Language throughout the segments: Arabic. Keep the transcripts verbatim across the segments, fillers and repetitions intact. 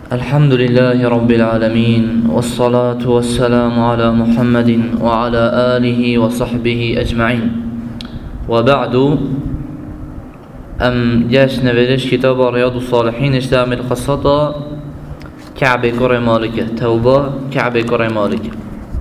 الحمد لله رب العالمين، والصلاة والسلام على محمد وعلى آله وصحبه أجمعين. وبعد، أم جاش نبرش كتاب رياض الصالحين اشتامل خاصة كعب كرة مالكة توبة كعب كرة مالكة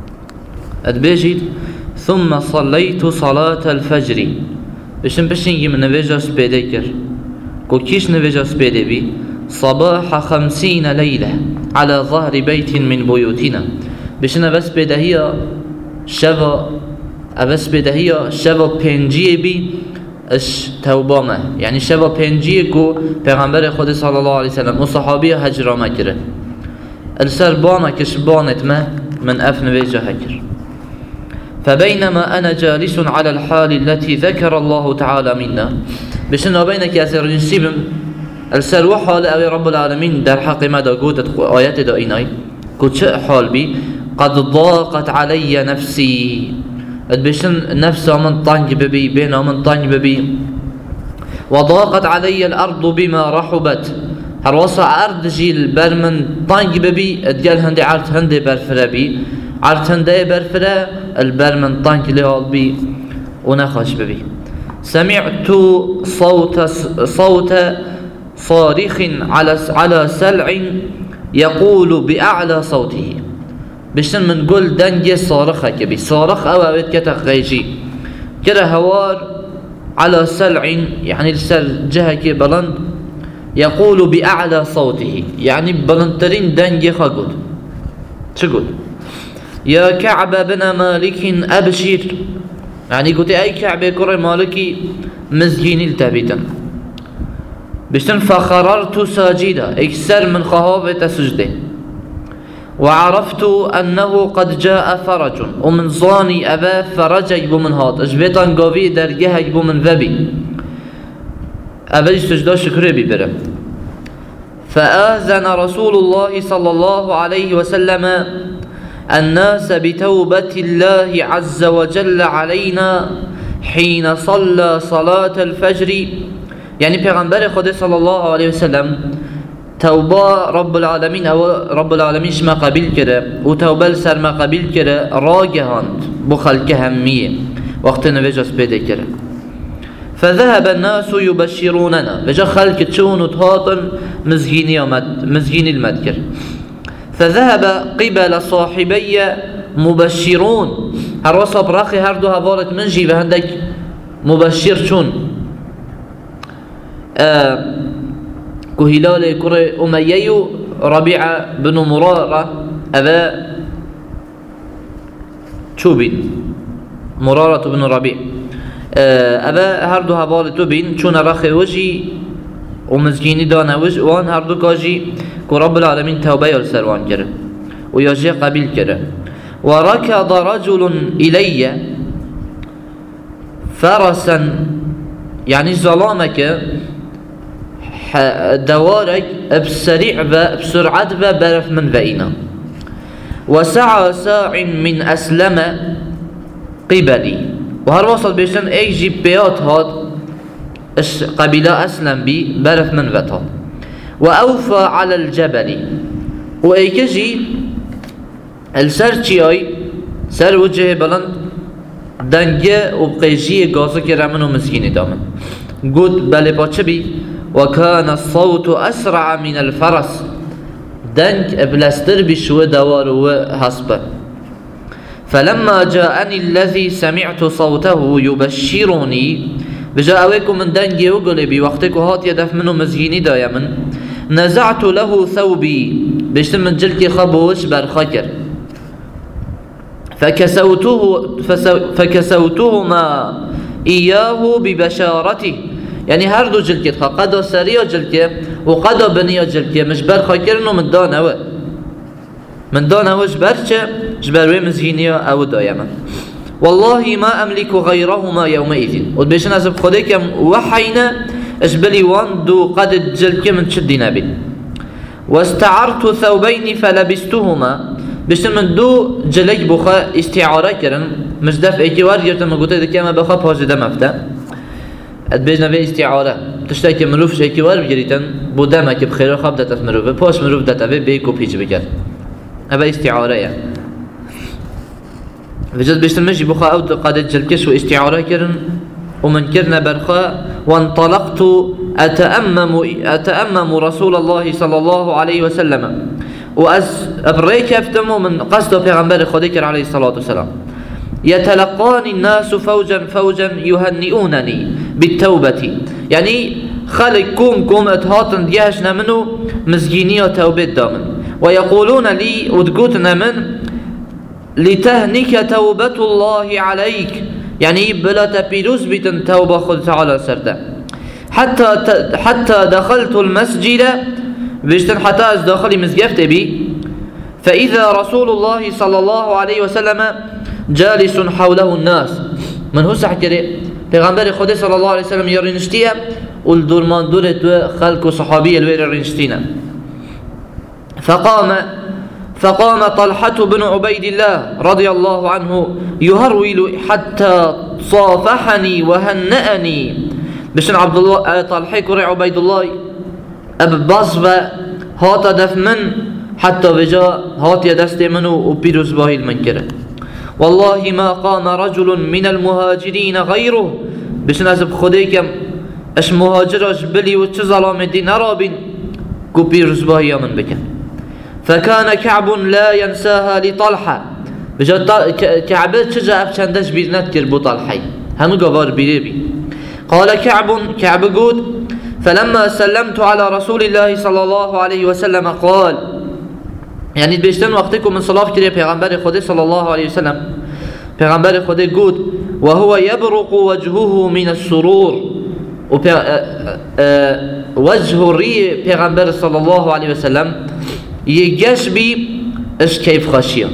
أدبيجيد ثم صليت صلاة الفجر بشن بشن يم نبيجا سبيديكر كو كيش نبيجا سبيدي بي صباح خمسين ليلة على ظهر بيت من بيوتنا بشن بس بدهية شفا أبس بدهية شفا بينجي بي اش توبه ما يعني شبا پنجی کو پیغمبر خود صلی الله علیه وسلم و صحابی هجر ما کرد السر بانا کش بانت ما من افن وجه هكر. فبينما أنا جالس على الحال التي ذكر الله تعالى منا بشن بينك أسر نسيبم السر وحال أبي رب العالمين در حق ما دا قوتت آيات دا إناي قد حال بي قد ضاقت علي نفسي بشن نفسه من طنج ببي بينه من طنج ببي وضاقت علي الأرض بما رحبت هروصع أرض جيل برمن طنج ببي اتقال هندي عرت هندي برفرة بي عرت هندي برفرة البرمن طنج لهال بي ونخش ببي. سمعت صوت صوت صارخ على على سلع يقول بأعلى صوته بشن من قول دنجي صارخة كبي صارخ أو أبيت كتخ غيجي كده هوار على سلع يعني السل جهة كي بلند يقول بأعلى صوته يعني بلندترين دنجي خقود شقول يا كعب بن مالك أبشر يعني قلت أي كعب كرة مالكي مزجين التابتا بشن فخررت ساجدا اكسر من خهابة سجده وعرفت أنه قد جاء فرج ومن ظاني أبا فرج يجبو من هات اجبيطان قوي درجه يجبو من ذبي أبا سجدا شكري ببرم. فآذن رسول الله صلى الله عليه وسلم الناس بتوبة الله عز وجل علينا حين صلى صلاة الفجر يعني پیغمبر خود صلى الله عليه وسلم توبه رب العالمين او رب العالمين شما قبيل كده وتوبه سر ما قبيل كده راجهاند بخلق همية وقت نبجس بيده كده. فذهب الناس يبشروننا بجا خلق تشون وتهاطن مزجيني مزجيني المذكر. فذهب قبل صاحبي مبشرون هروصا براخي هردو هفالت منجي بهندك مبشر شون آه كهلال كرة أمية ربيعة بن مرارة أبا شوبين مرارة بن ربيع أبا هردو هبال توبين شون رخي وجي ومزجيني دانا وجه وان هردو كاجي كرب العالمين توبة يلسروان كره ويجي قبيل كره. وركض رجل إلي فرسا يعني ظلامك دوارك بسريع بسرعة برف من ذئنا وسعى ساع من أسلم قبلي وهر وصل بيشن اي جي بيات هاد قبيلة أسلم بي برف من ذئنا وأوفى على الجبل واي كجي السر اي سر وجهه بلند دنجه وبقيجي قاسك رمنو مسكيني دامن قد بلي باتشبي وكان الصوت أسرع من الفرس دنك بلاستر بشو دوار وحسبه. فلما جاءني الذي سمعت صوته يبشرني بجاء أويكم من دنجي وقلي بي وقتك هات يدف منه مزجيني دايا من نزعت له ثوبي بشتم من جلتي خبوش برخكر فكسوته فكسوتهما إياه ببشارته يعني هر دو جلكت خا قدا سريا جلكه وقدا بنيا جلكه مش بر خاكرنو من دان هوا من دان هوا جبرچه جبر وي مزينيا او دايما. والله ما املك غيرهما يومئذ وبيشن از خديكم وحينا اجبلي وان دو قد جلكه من شدينا بي. واستعرت ثوبين فلبستهما بيشن من دو جلك بخا استعاره كرن مش دفع ايكي وار گرتم گوته دكما بخا پاجده مفته ادبيجنا في استعارة تشتكي مروف شيكي وار بجريتن بودامك بخير خاب دات مروف باش مروف دات في بيكو بيج بكر هذا استعارة يعني فجد بيشتمجي بخا أو قادت جلكش واستعارة كرن ومن كرنا برخاء وانطلقت أتأمم أتأمم رسول الله صلى الله عليه وسلم وأس أبريك أفتمه من قصد پیغمبر خديكر عليه الصلاة والسلام يتلقاني الناس فوجا فوجا يهنئونني بالتوبة يعني خلق كوم كوم اتهاتن ديهشنا منه مزجيني وتوبة دامن ويقولون لي ودقوتنا من لتهنك توبة الله عليك يعني بلا تبيلوس بيتن توبة خد تعالى سرده حتى حتى دخلت المسجد بيشتن حتى از داخل مسجد بي فإذا رسول الله صلى الله عليه وسلم جالس حوله الناس من هو سحكره پیغمبر خدا صلى الله عليه وسلم يرنشتيه والدور من دورت خلق صحابي الوير رنشتينا فقام فقام طلحة بن عبيد الله رضي الله عنه يهرول حتى صافحني وهنأني بشن عبد الله طلحة كري عبيد الله أب بصبة هات دف من حتى بجا هات يدست منه وبيروز باهي المنكرة والله ما قام رجل من المهاجرين غيره بشن أزب خديكم اش مهاجرش بلي وچه ظلام الدين رابين كو بيروز باهي من بكن فكان كعب لا ينساها لطلحة بجا كعب تشجع بچندش بيرنت كربو طلحي هم قبار بيربي قال كعب كعب قود فلما سلمت على رسول الله صلى الله عليه وسلم قال يعني بيشتن وقتكم من صلاة كده پیغمبر خدا صلى الله عليه وسلم پیغمبر خدا قود وهو يبرق وجهه من السرور وجه الري پیغمبر صلى الله عليه وسلم يجش بي اش كيف خشية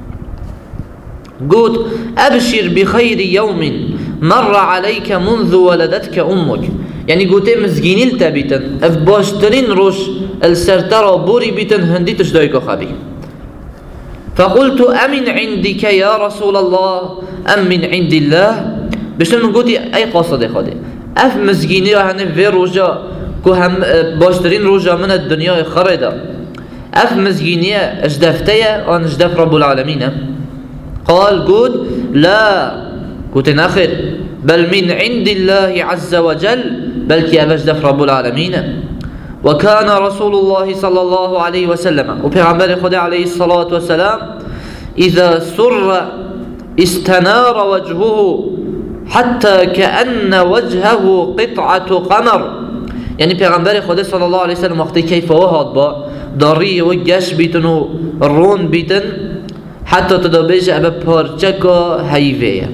قود أبشر بخير يوم مر عليك منذ ولدتك أمك يعني قوتي مزجيني التابيتن اف باشترين روش السرطرة بوري بيتن هندي تشدايكو خبي فقلت أمن عندك يا رسول الله أم من عند الله بشتر من قوتي أي قصد خدي اف مزجيني هنه في روجا كو هم باشترين روجا من الدنيا خريدة اف مزجيني اجدفتيا وان اجدف رب العالمين قال قود لا قوتي ناخر بل من عند الله عز وجل بل كي أبجدف رب العالمين وكان رسول الله صلى الله عليه وسلم وبيغمبر خدا عليه الصلاة والسلام إذا سر استنار وجهه حتى كأن وجهه قطعة قمر يعني بيغمبر خدا صلى الله عليه وسلم وقت كيف وهاد با داري وجش بيتنو الرون بيتن حتى تدبج أبا بارجكا هيفية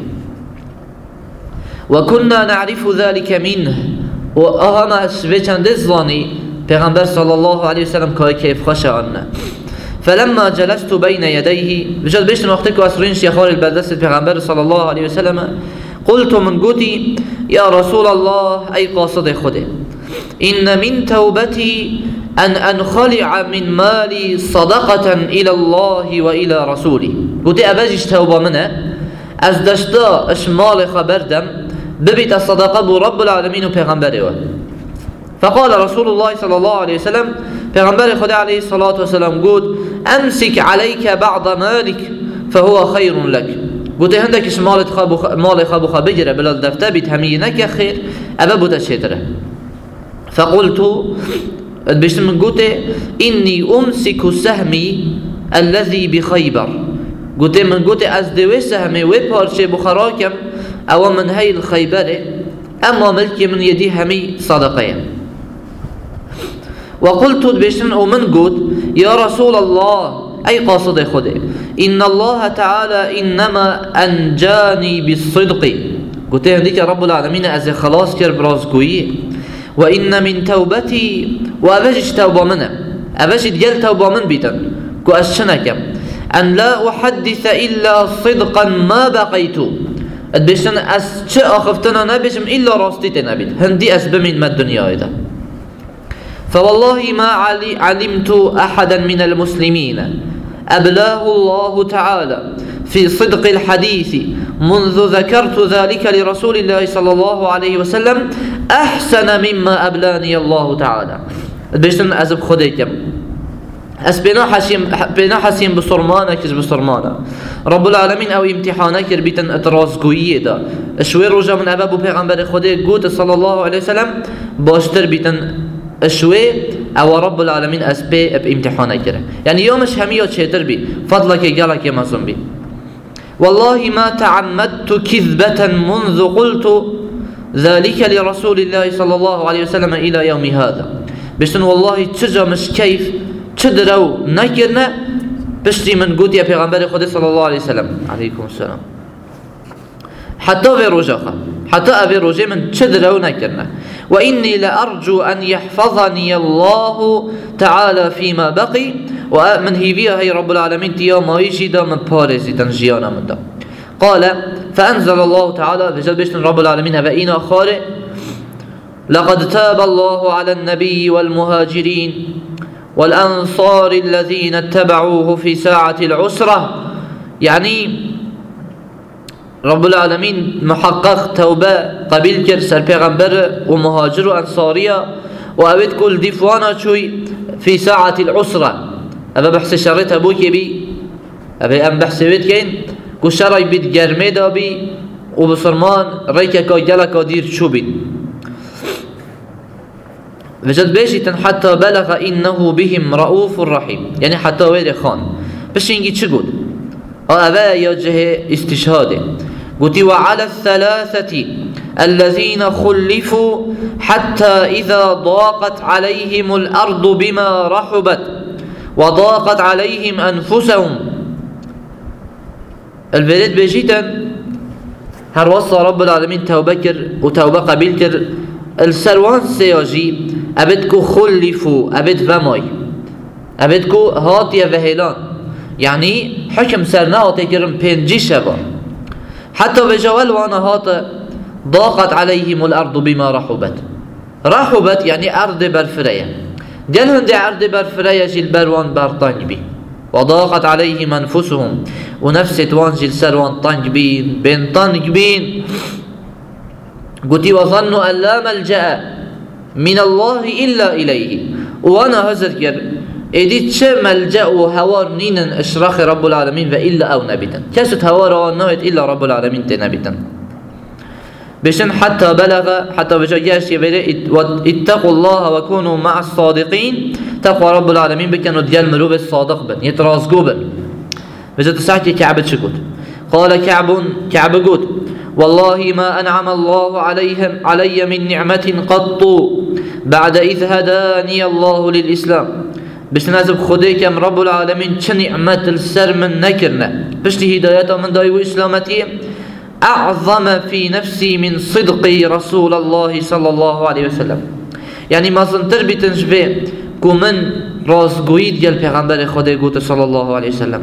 وكنا نعرف ذلك منه وأهم أسبيتان دزلاني پیغمبر صلى الله عليه وسلم كاي كيف خشى عنا فلما جلست بين يديه بجد بيشتن وقتك واسرين شيخار البردس پیغمبر صلى الله عليه وسلم قلت من قوتي يا رسول الله أي قاصد خده إن من توبتي أن أنخلع من مالي صدقة إلى الله وإلى رسوله قلت أبجيش توبة منه أزدشتا إشمال خبردم ببيت الصدقة برب العالمين وبيغمبره فقال رسول الله صلى الله عليه وسلم بيغمبر خدا عليه الصلاة والسلام قلت أمسك عليك بعض مالك فهو خير لك قلت هندك إشمال مال خابوخا بجرة بلا دفتا بتهمينك خير أبا بوتا شتره فقلت بيشت من قلت إني أمسك سهمي الذي بخيبر قلت من قلت أزدوي سهمي وبارشي بخراكم أو من هاي الخيبر أما ملكي من يدي همي صدقين وقلت بيشت ومن قلت يا رسول الله أي قاصد خده إن الله تعالى إنما أنجاني بالصدق قلت هنديك رب العالمين أزي خلاص كر برازقوية وإن من توبتي وأبجش توبة منه أبجش ديال توبة من بيتن كو أشنكم أن لا أحدث إلا صدقا ما بقيت أدبشن أس شيء أخفتنا نبشم إلا راستيت نبيت هندي أسب من ما الدنيا إذا فوالله ما علي علمت أحدا من المسلمين أبلاه الله تعالى في صدق الحديث منذ ذكرت ذلك لرسول الله صلى الله عليه وسلم أحسن مما أبلاني الله تعالى. بيشتن أزب خديكم أس بنا حسيم بنا حسيم بصرمانة كز بصرمانة رب العالمين أو امتحانك ربيتن اتراز قوية دا شوي رجا من أبابو پیغمبر خدي قوت صلى الله عليه وسلم باشتر بيتن شوي أو رب العالمين أس بي بامتحانك يعني يومش همية شيتر بي فضلك قالك يا مازن بي والله ما تعمدت كذبة منذ قلت ذلك لرسول الله صلى الله عليه وسلم إلى يوم هذا. بشتن والله تشجع مش كيف تدرو نكرنا بشتي من قد يا پیغمبر خدا صلى الله عليه وسلم عليكم السلام حتى في رجاخة حتى أبي رجاء من تدرو نكرنا وإني لأرجو أن يحفظني الله تعالى فيما بقي ومن هيبيا هي رب العالمين تيا ما يجد من بارزي تنجيانا من ده. قال فأنزل الله تعالى بجد بشتن رب العالمين هبئينا خارئ لقد تاب الله على النبي والمهاجرين والأنصار الذين اتبعوه في ساعة العسرة. يعني رب العالمين محقق توبة قبيل كرسل پیغمبر ومهاجر وأنصارية وأبد كل دفوانا شوي في ساعة العسرة. أبا بحث شريط أبوك بي أبا أم بحث بيت كين كو شري بيت جرمي دا بي وبصرمان ريكا كا جلكا دير شو بي وجد بيشتن حتى بلغ إنه بهم رؤوف رحيم. يعني حتى ويري خان بس ينجي تشقود أبا يوجه استشهاده قلت وعلى الثلاثة الذين خلفوا حتى إذا ضاقت عليهم الأرض بما رحبت وضاقت عليهم أنفسهم. البلد بيجيتن هر وصى رب العالمين توبة كر وتوبة قبيل كر السروان سياجي أبدكو خلفوا أبد فماي أبدكو هاتي وهيلان. يعني حكم سرنا هاتي كرم بينجي شبا حتى بجوال وانا هات ضاقت عليهم الأرض بما رحبت. رحبت يعني أرض برفرية جل هندي أرض برفرية جل بروان برطانج بي وضاقت عليهم أنفسهم ونفس توان جل سروان طنج بين بين طنج بين قلت وظنوا أن لا ملجأ من الله إلا إليه. وأنا هذكر إديت شو ملجأ وهوار نينن إشراخ رب العالمين وإلا أو نبتا كاست هوار ونويت إلا رب العالمين تنبتا بشن حتى بلغ حتى بجاش يبدأ اتقوا الله وكونوا مع الصادقين. تقوى رب العالمين بكنوا ديال مروب الصادق بن يترازقوا بن بجد ساعتي كعب شكوت. قال كعب كعب قوت والله ما أنعم الله عليهم علي من نعمة قط بعد إذ هداني الله للإسلام. بس نازب خديكم رب العالمين نعمة السر من نكرنا بشتي هدايته من دايو إسلامتي أعظم في نفسي من صدق رسول الله صلى الله عليه وسلم. يعني ما سنتر بتنشبه كمن راس قويد يال پیغمبر خدي قوت صلى الله عليه وسلم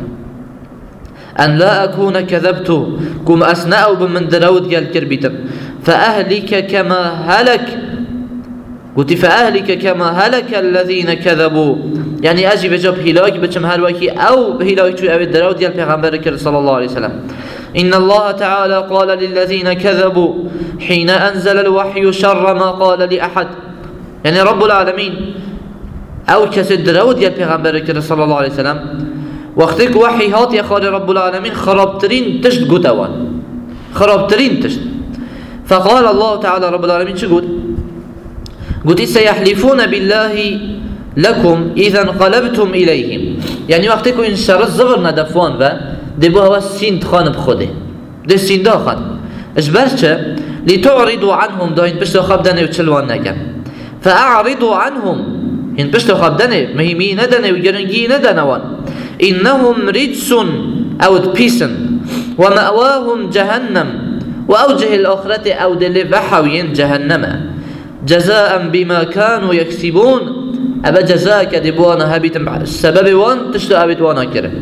أن لا أكون كذبت كم أسنأ بمن درود يال كربيتا فأهلك كما هلك قلت فأهلك كما هلك الذين كذبوا. يعني أجي بجاب هلاك بجم هلوكي أو هلاك شو أبي درود يال پیغمبر صلى الله عليه وسلم إن الله تعالى قال للذين كذبوا حين أنزل الوحي شر ما قال لأحد. يعني رب العالمين أو كسد درود يال پیغمبر صلى الله عليه وسلم وقتك وحي هات يا خالي رب العالمين خرابترين تشت قتوان خرابترين تشت. فقال الله تعالى رب العالمين شو قلت قلت سيحلفون بالله لكم إذا انقلبتم إليهم. يعني وقتك إن شرط زغر ندفوان و دبوا هوا السين تخان بخده ده السين ده خان اجبرش لتعرضوا عنهم ده إن بشتو خبداني وتشلوان نكن فأعرضوا عنهم إن بشتو خبداني مهمي ندني وجرنجي ندنوان إنهم رجس أو بيسن ومأواهم جهنم وأوجه الآخرة أو دلفحوين جهنم جزاء بما كانوا يكسبون. أبا جزاء كدبوانا هبيت السبب وان تشتو هبيت وانا كره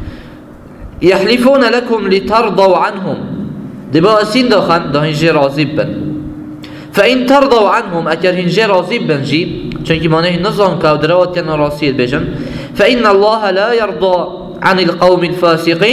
يحلفون لكم لترضوا عنهم دبوا سين دخان ده هنجي راضيبا فإن ترضوا عنهم أكر هنجي راضيبا جي چونكي مانه نظام كاودروات كان راسيل بجن فإن الله لا يرضى عن القوم الفاسقين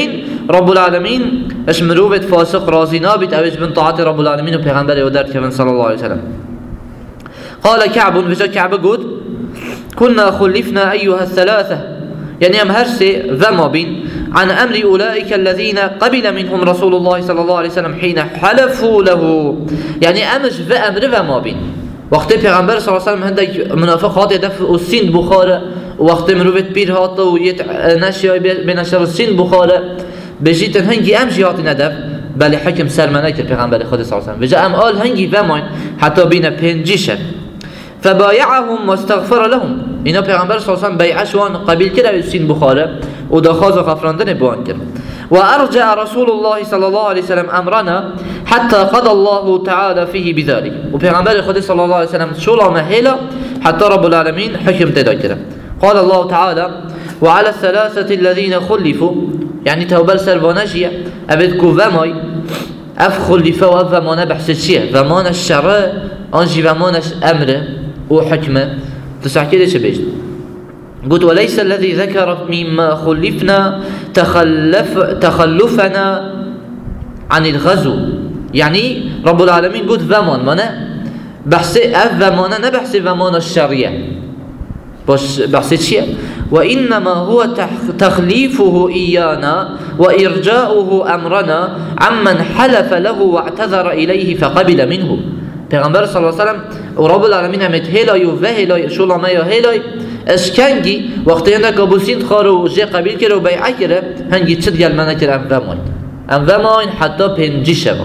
رب العالمين اش مروفت فاسق راضي نابت اوش بن طاعت رب العالمين و پیغمبر ودار كمن صلى الله عليه وسلم. قال كعب وجا كعب قد كنا خلفنا أيها الثلاثة يعني ام هرسي ذما بين عن أمر أولئك الذين قبل منهم رسول الله صلى الله عليه وسلم حين حلفوا له يعني امش في امر ذما بين وقت پیغمبر صلى الله عليه وسلم هندك منافقات يدف السين بخاره وقت مروفت بير هات و يت نشيا بنشر السين بخاره بجيت هنگي ام جهات ندف بل حكم سرمنه که پیغمبر خدا صلی الله علیه و سلم ام آل هنگی ومان حتی بین پنجیشن فبايعهم واستغفر لهم اینا پیغمبر صلی الله علیه و سلم بیعشوان قبیل کرد السين بخاره و دخواز غفراندن بوان کرد. وأرجع رسول الله صلى الله عليه وسلم أمرنا حتى قضى الله تعالى فيه بذلك وبيغمبر خدا صلى الله عليه وسلم شولا مهلا حتى رب العالمين حكم تذكره. قال الله تعالى وعلى الثلاثة الذين خلفوا يعني توبل سربانجية أبدكو وماي أف خلفوا وفمانا بحث الشيء ومانا الشرع أنجي ومانا أمر وحكمة تسعى كده شبيش قلت وليس الذي ذكر مما خلفنا تخلف تخلفنا عن الغزو يعني رب العالمين قلت ومان مانا بحث أف ومانا نبحث ومانا الشريعة بحث الشيء وإنما هو تخليفه إيانا وإرجاؤه أمرنا عمن حلف له واعتذر إليه فقبل منه. پیغمبر صلى الله عليه وسلم ورب العالمين همت هلاي وهلاي شولا ما هلاي اشكنجي وقت عندك ابو سين خارو جي قبيل كده وبيع كده هنجي تشد قال منا كده ام فماين ام فماين حتى بنجي شبا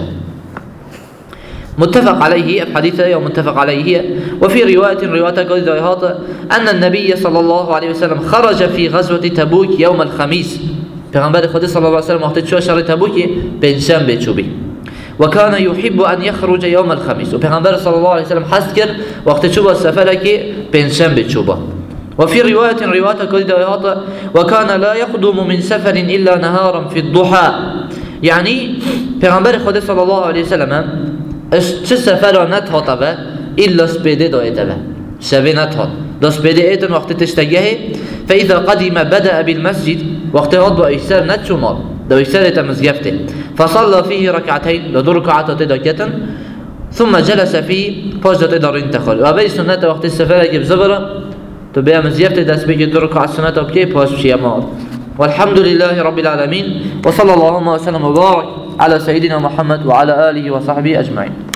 متفق عليه الحديث يوم متفق عليه. وفي رواية رواية قال أن النبي صلى الله عليه وسلم خرج في غزوة تبوك يوم الخميس پیغمبر خدا صلى الله عليه وسلم وقت شو شهر تبوك بنشنبه چوبي وكان يحب أن يخرج يوم الخميس وبيغمبر صلى الله عليه وسلم حسكر وقت شوبه السفر كي بنشنبه چوبه. وفي رواية رواية قال وكان لا يقدم من سفر إلا نهارا في الضحى يعني پیغمبر خدا صلى الله عليه وسلم چه سفر نتهاته إلا سبيده دايته شبه نتهات دا سبيده ايتن وقت تشتگه فإذا قدم بدأ بالمسجد وقت هاد با ايسر نتشمال دا ايسر ايتا مزگفته فصلى فيه ركعتين دا دو ركعات تدكتن ثم جلس فيه پاش دا تدار انتخال و بي سنة وقت السفر اكي بزبرا تو بيا مزگفته دست بيجي دو ركعات سنة بكي پاش بشي امال. والحمد لله رب العالمين وصلى الله وسلم وبارك على سيدنا محمد وعلى آله وصحبه أجمعين.